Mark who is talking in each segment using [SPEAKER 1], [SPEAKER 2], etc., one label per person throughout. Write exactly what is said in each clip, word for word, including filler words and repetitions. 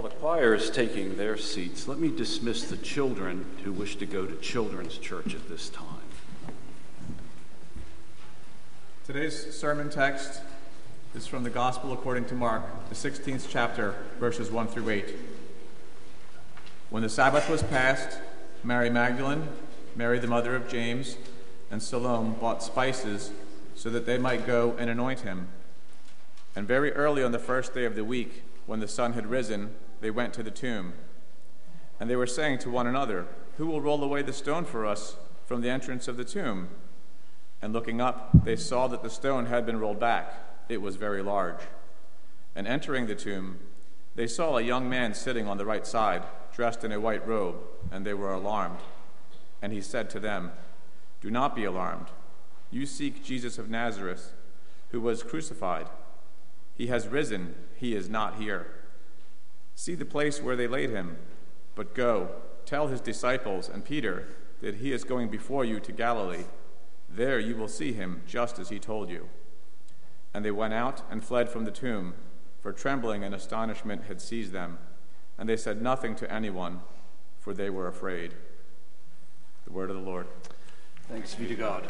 [SPEAKER 1] While the choir is taking their seats, let me dismiss the children who wish to go to children's church at this time.
[SPEAKER 2] Today's sermon text is from the Gospel according to Mark, the sixteenth chapter, verses one through eight. When the Sabbath was past, Mary Magdalene, Mary the mother of James, and Salome bought spices so that they might go and anoint him. And very early on the first day of the week, when the sun had risen, they went to the tomb. And they were saying to one another, "Who will roll away the stone for us from the entrance of the tomb?" And looking up, they saw that the stone had been rolled back. It was very large. And entering the tomb, they saw a young man sitting on the right side, dressed in a white robe, and they were alarmed. And he said to them, "Do not be alarmed. You seek Jesus of Nazareth, who was crucified. He has risen. He is not here. See the place where they laid him. But go, tell his disciples and Peter that he is going before you to Galilee. There you will see him, just as he told you." And they went out and fled from the tomb, for trembling and astonishment had seized them. And they said nothing to anyone, for they were afraid. The word of the Lord.
[SPEAKER 1] Thanks be to God.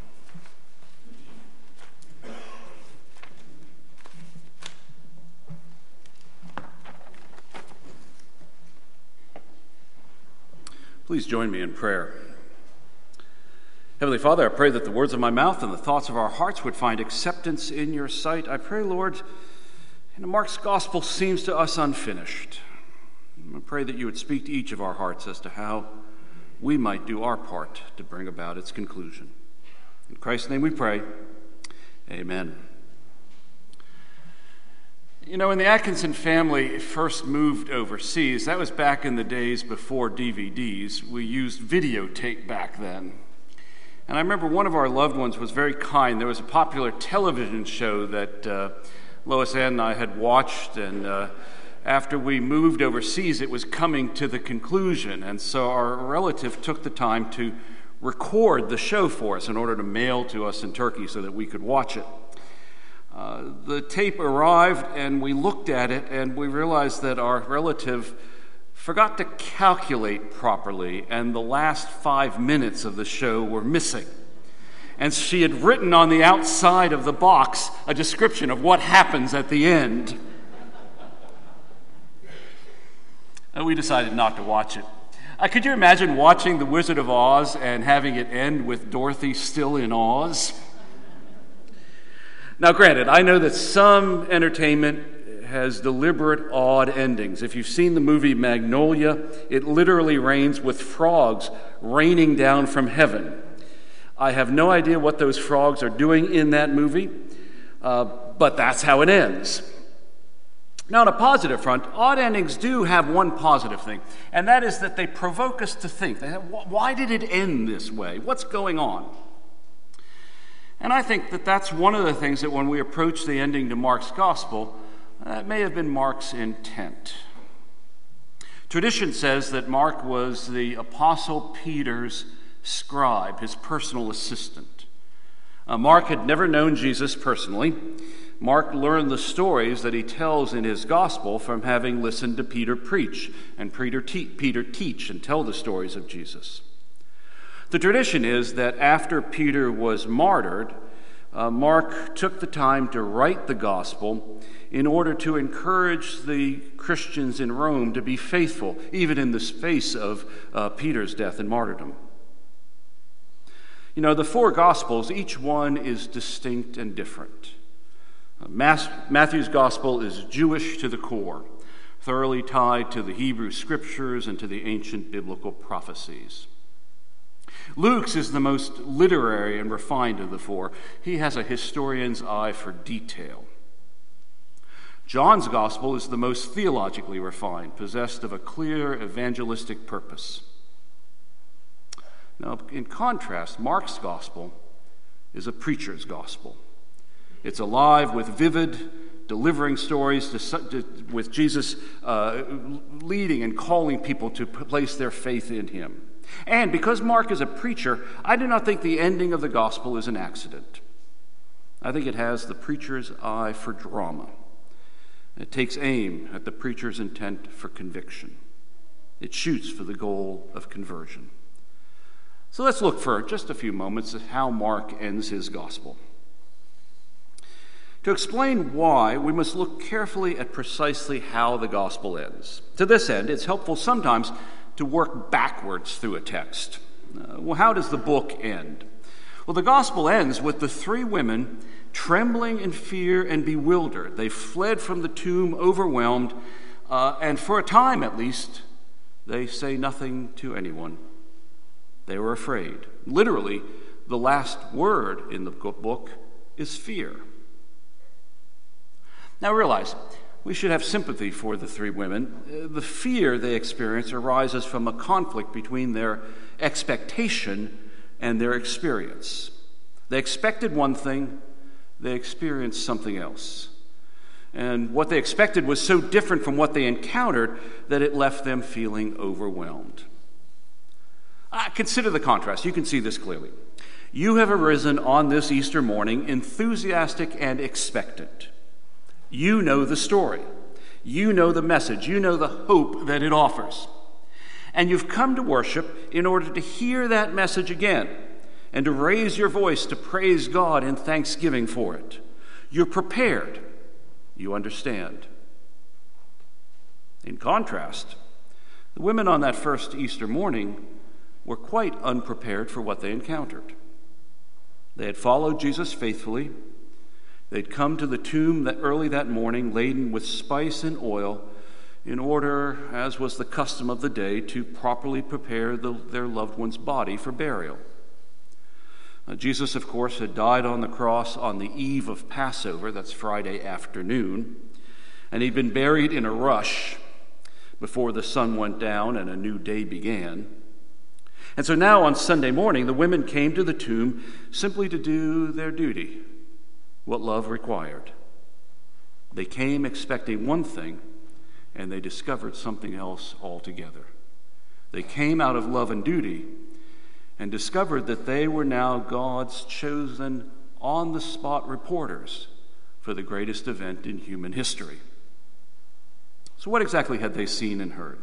[SPEAKER 1] Please join me in prayer. Heavenly Father, I pray that the words of my mouth and the thoughts of our hearts would find acceptance in your sight. I pray, Lord, you know, Mark's gospel seems to us unfinished. I pray that you would speak to each of our hearts as to how we might do our part to bring about its conclusion. In Christ's name we pray. Amen. You know, when the Atkinson family first moved overseas, that was back in the days before D V Ds. We used videotape back then. And I remember one of our loved ones was very kind. There was a popular television show that uh, Lois Ann and I had watched, and uh, after we moved overseas, it was coming to the conclusion. And so our relative took the time to record the show for us in order to mail to us in Turkey so that we could watch it. Uh, the tape arrived, and we looked at it, and we realized that our relative forgot to calculate properly, and the last five minutes of the show were missing. And she had written on the outside of the box a description of what happens at the end. And we decided not to watch it. Uh, could you imagine watching The Wizard of Oz and having it end with Dorothy still in Oz? Now, granted, I know that some entertainment has deliberate odd endings. If you've seen the movie Magnolia, it literally rains with frogs raining down from heaven. I have no idea what those frogs are doing in that movie, uh, but that's how it ends. Now, on a positive front, odd endings do have one positive thing, and that is that they provoke us to think. They have, why did it end this way? What's going on? And I think that that's one of the things that when we approach the ending to Mark's gospel, that may have been Mark's intent. Tradition says that Mark was the Apostle Peter's scribe, his personal assistant. Uh, Mark had never known Jesus personally. Mark learned the stories that he tells in his gospel from having listened to Peter preach and Peter, te- Peter teach and tell the stories of Jesus. The tradition is that after Peter was martyred, uh, Mark took the time to write the gospel in order to encourage the Christians in Rome to be faithful, even in the face of uh, Peter's death and martyrdom. You know, the four gospels, each one is distinct and different. Uh, Matthew's gospel is Jewish to the core, thoroughly tied to the Hebrew scriptures and to the ancient biblical prophecies. Luke's is the most literary and refined of the four. He has a historian's eye for detail. John's gospel is the most theologically refined, possessed of a clear evangelistic purpose. Now, in contrast, Mark's gospel is a preacher's gospel. It's alive with vivid, delivering stories to, to, with Jesus uh, leading and calling people to place their faith in him. And because Mark is a preacher, I do not think the ending of the gospel is an accident. I think it has the preacher's eye for drama. It takes aim at the preacher's intent for conviction. It shoots for the goal of conversion. So let's look for just a few moments at how Mark ends his gospel. To explain why, we must look carefully at precisely how the gospel ends. To this end, it's helpful sometimes to work backwards through a text. Uh, well, how does the book end? Well, the gospel ends with the three women trembling in fear and bewildered. They fled from the tomb overwhelmed, uh, and for a time at least, they say nothing to anyone. They were afraid. Literally, the last word in the book is fear. Now realize, we should have sympathy for the three women. The fear they experience arises from a conflict between their expectation and their experience. They expected one thing, they experienced something else. And what they expected was so different from what they encountered that it left them feeling overwhelmed. Uh, consider the contrast. You can see this clearly. You have arisen on this Easter morning enthusiastic and expectant. You know the story. You know the message. You know the hope that it offers. And you've come to worship in order to hear that message again and to raise your voice to praise God in thanksgiving for it. You're prepared. You understand. In contrast, the women on that first Easter morning were quite unprepared for what they encountered. They had followed Jesus faithfully. They'd come to the tomb that early that morning laden with spice and oil in order, as was the custom of the day, to properly prepare the, their loved one's body for burial. Uh, Jesus, of course, had died on the cross on the eve of Passover, that's Friday afternoon, and he'd been buried in a rush before the sun went down and a new day began. And so now on Sunday morning, the women came to the tomb simply to do their duty, what love required. They came expecting one thing, and they discovered something else altogether. They came out of love and duty and discovered that they were now God's chosen on-the-spot reporters for the greatest event in human history. So what exactly had they seen and heard?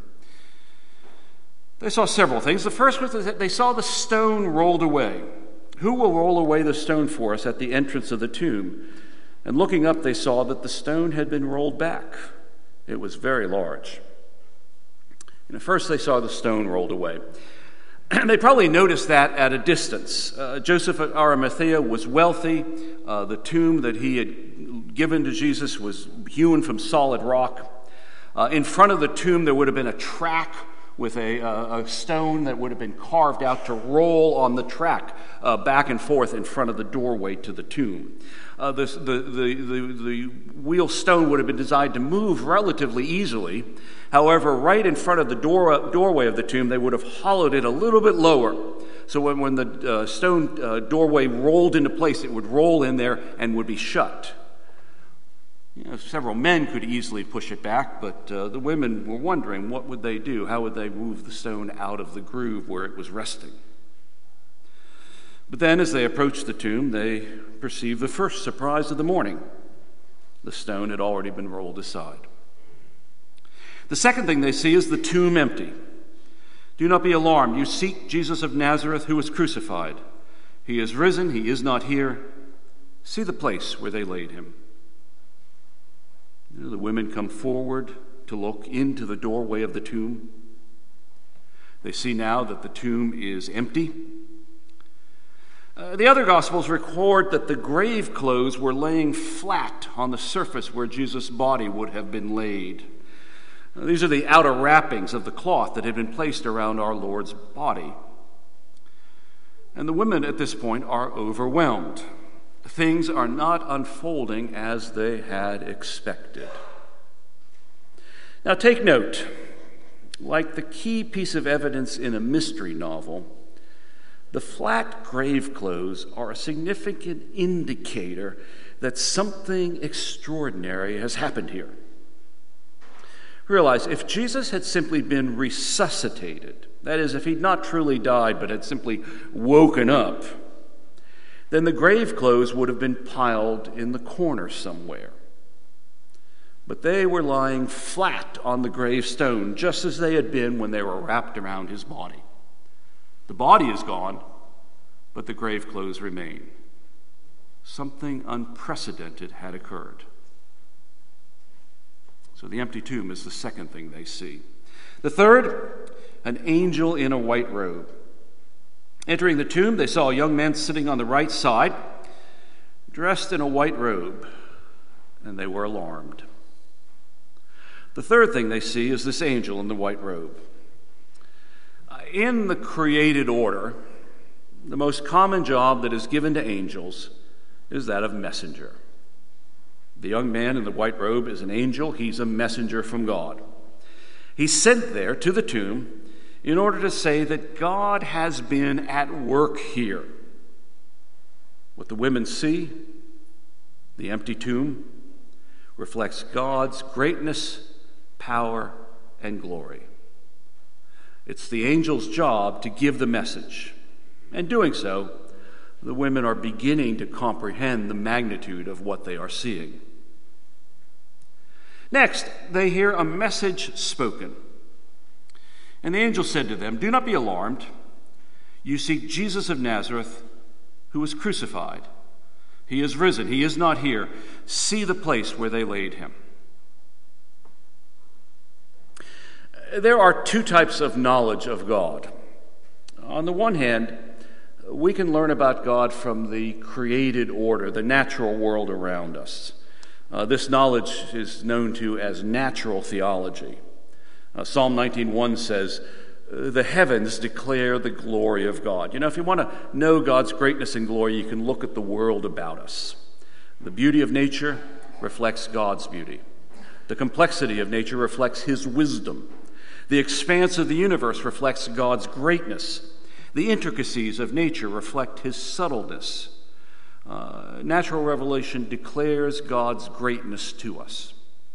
[SPEAKER 1] They saw several things. The first was that they saw the stone rolled away. Who will roll away the stone for us at the entrance of the tomb? And looking up, they saw that the stone had been rolled back. It was very large. And at first, they saw the stone rolled away. And they probably noticed that at a distance. Uh, Joseph of Arimathea was wealthy. Uh, the tomb that he had given to Jesus was hewn from solid rock. Uh, in front of the tomb, there would have been a track with a, uh, a stone that would have been carved out to roll on the track uh, back and forth in front of the doorway to the tomb. Uh, this, the, the, the, the wheel stone would have been designed to move relatively easily. However, right in front of the door, doorway of the tomb, they would have hollowed it a little bit lower. So when, when the uh, stone uh, doorway rolled into place, it would roll in there and would be shut. You know, several men could easily push it back, but uh, the women were wondering what would they do? How would they move the stone out of the groove where it was resting? But then as they approached the tomb, they perceived the first surprise of the morning. The stone had already been rolled aside. The second thing they see is the tomb empty. Do not be alarmed. You seek Jesus of Nazareth who was crucified. He is risen. He is not here. See the place where they laid him. You know, the women come forward to look into the doorway of the tomb. They see now that the tomb is empty. Uh, the other Gospels record that the grave clothes were laying flat on the surface where Jesus' body would have been laid. Uh, these are the outer wrappings of the cloth that had been placed around our Lord's body. And the women at this point are overwhelmed. Things are not unfolding as they had expected. Now take note, like the key piece of evidence in a mystery novel, the flat grave clothes are a significant indicator that something extraordinary has happened here. Realize, if Jesus had simply been resuscitated, that is, if he'd not truly died but had simply woken up, then the grave clothes would have been piled in the corner somewhere. but they were lying flat on the gravestone, just as they had been when they were wrapped around his body. The body is gone, but the grave clothes remain. Something unprecedented had occurred. So the empty tomb is the second thing they see. The third, an angel in a white robe. Entering the tomb, they saw a young man sitting on the right side, dressed in a white robe, and they were alarmed. The third thing they see is this angel in the white robe. In the created order, the most common job that is given to angels is that of messenger. The young man in the white robe is an angel. He's a messenger from God. He's sent there to the tomb in order to say that God has been at work here. What the women see, the empty tomb, reflects God's greatness, power, and glory. It's the angel's job to give the message. And doing so, the women are beginning to comprehend the magnitude of what they are seeing. Next, they hear a message spoken. And the angel said to them, "Do not be alarmed. You seek Jesus of Nazareth, who was crucified. He is risen. He is not here. See the place where they laid him." There are two types of knowledge of God. On the one hand, we can learn about God from the created order, the natural world around us. Uh, this knowledge is known to as natural theology. Uh, Psalm nineteen one says, "The heavens declare the glory of God." You know, if you want to know God's greatness and glory, you can look at the world about us. The beauty of nature reflects God's beauty. The complexity of nature reflects his wisdom. The expanse of the universe reflects God's greatness. The intricacies of nature reflect his subtleness. Uh, natural revelation declares God's greatness to us.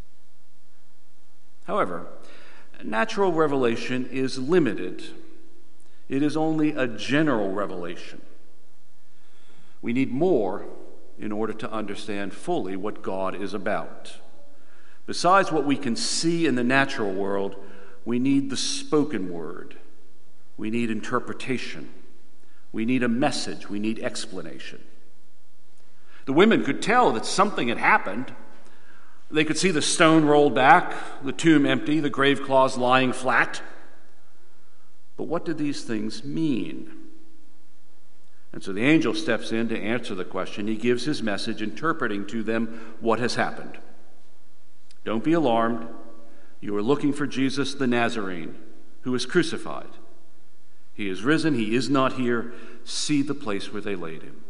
[SPEAKER 1] However, natural revelation is limited. It is only a general revelation. We need more in order to understand fully what God is about. Besides what we can see in the natural world, we need the spoken word. We need interpretation. We need a message. We need explanation. The women could tell that something had happened. They could see the stone rolled back, the tomb empty, the grave cloths lying flat. But what did these things mean? And so the angel steps in to answer the question. He gives his message, interpreting to them what has happened. Don't be alarmed. You are looking for Jesus the Nazarene, who was crucified. He is risen. He is not here. See the place where they laid him.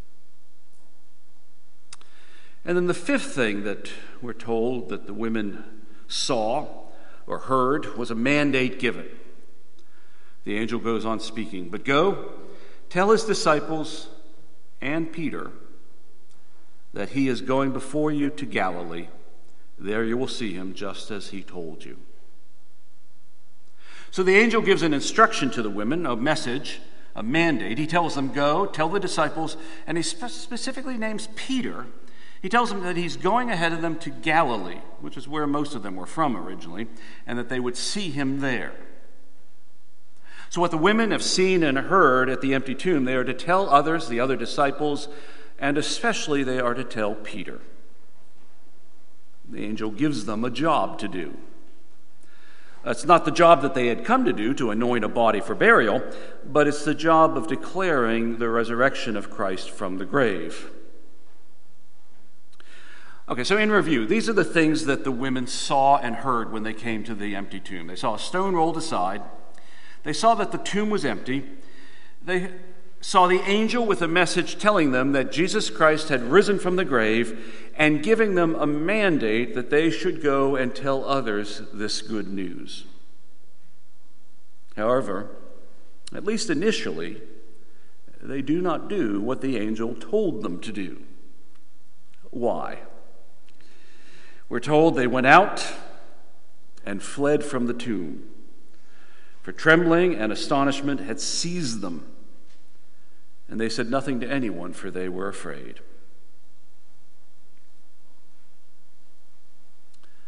[SPEAKER 1] And then the fifth thing that we're told that the women saw or heard was a mandate given. The angel goes on speaking, "But go, tell his disciples and Peter that he is going before you to Galilee. There you will see him just as he told you." So the angel gives an instruction to the women, a message, a mandate. He tells them, go, tell the disciples, and he spe- specifically names Peter. He tells them that he's going ahead of them to Galilee, which is where most of them were from originally, and that they would see him there. So what the women have seen and heard at the empty tomb, they are to tell others, the other disciples, and especially they are to tell Peter. The angel gives them a job to do. It's not the job that they had come to do, to anoint a body for burial, but it's the job of declaring the resurrection of Christ from the grave. Okay, so in review, these are the things that the women saw and heard when they came to the empty tomb. They saw a stone rolled aside. They saw that the tomb was empty. They saw the angel with a message telling them that Jesus Christ had risen from the grave and giving them a mandate that they should go and tell others this good news. However, at least initially, they do not do what the angel told them to do. Why? We're told they went out and fled from the tomb, for trembling and astonishment had seized them. And they said nothing to anyone, for they were afraid.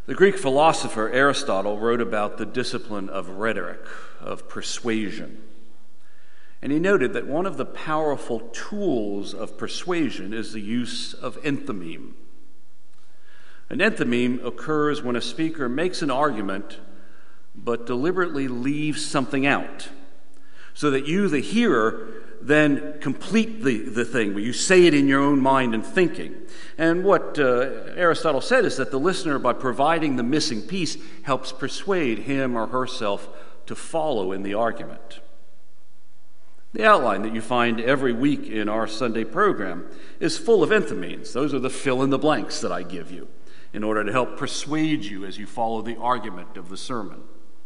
[SPEAKER 1] The Greek philosopher Aristotle wrote about the discipline of rhetoric, of persuasion. And he noted that one of the powerful tools of persuasion is the use of enthymeme. An enthymeme occurs when a speaker makes an argument but deliberately leaves something out, so that you, the hearer, then complete the, the thing, where you say it in your own mind and thinking. And what uh, Aristotle said is that the listener, by providing the missing piece, helps persuade him or herself to follow in the argument. The outline that you find every week in our Sunday program is full of enthymemes. Those are the fill-in-the-blanks that I give you in order to help persuade you as you follow the argument of the sermon.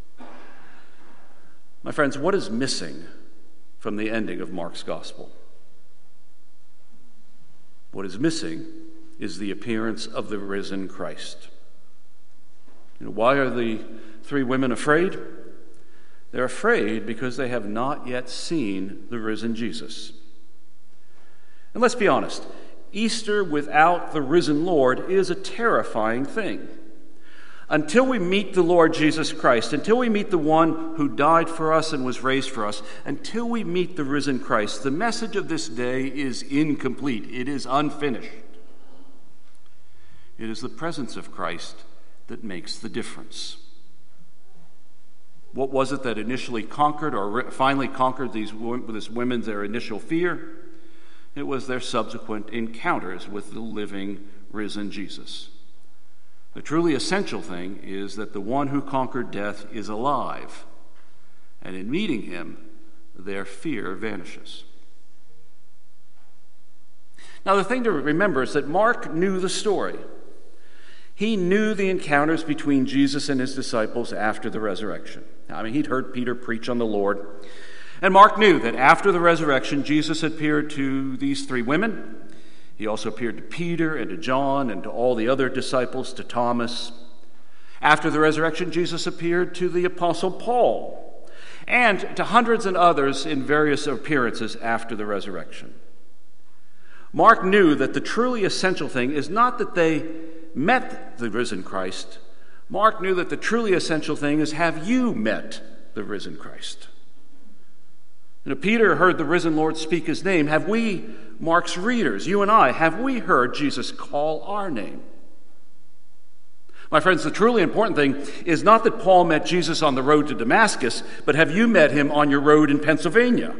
[SPEAKER 1] My friends, what is missing from the ending of Mark's gospel? What is missing is the appearance of the risen Christ. You know, why are the three women afraid? They're afraid because they have not yet seen the risen Jesus. And let's be honest, Easter without the risen Lord is a terrifying thing. Until we meet the Lord Jesus Christ, until we meet the one who died for us and was raised for us, until we meet the risen Christ, the message of this day is incomplete. It is unfinished. It is the presence of Christ that makes the difference. What was it that initially conquered or finally conquered these this women, their initial fear? It was their subsequent encounters with the living, risen Jesus. The truly essential thing is that the one who conquered death is alive, and in meeting him, their fear vanishes. Now, the thing to remember is that Mark knew the story. He knew the encounters between Jesus and his disciples after the resurrection. I mean, he'd heard Peter preach on the Lord. And Mark knew that after the resurrection, Jesus appeared to these three women. He also appeared to Peter and to John and to all the other disciples, to Thomas. After the resurrection, Jesus appeared to the Apostle Paul and to hundreds and others in various appearances after the resurrection. Mark knew that the truly essential thing is not that they met the risen Christ. Mark knew that the truly essential thing is, have you met the risen Christ? You know, Peter heard the risen Lord speak his name. Have we, Mark's readers, you and I, have we heard Jesus call our name? My friends, the truly important thing is not that Paul met Jesus on the road to Damascus, but have you met him on your road in Pennsylvania?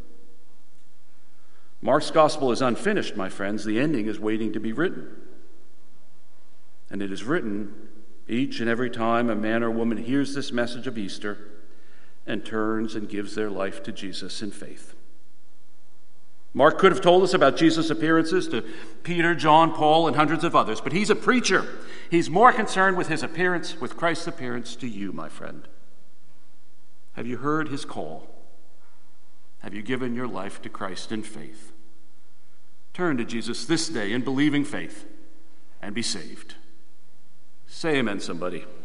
[SPEAKER 1] Mark's gospel is unfinished, my friends. The ending is waiting to be written. And it is written each and every time a man or woman hears this message of Easter and turns and gives their life to Jesus in faith. Mark could have told us about Jesus' appearances to Peter, John, Paul, and hundreds of others, but he's a preacher. He's more concerned with his appearance, with Christ's appearance to you, my friend. Have you heard his call? Have you given your life to Christ in faith? Turn to Jesus this day in believing faith and be saved. Say amen, somebody.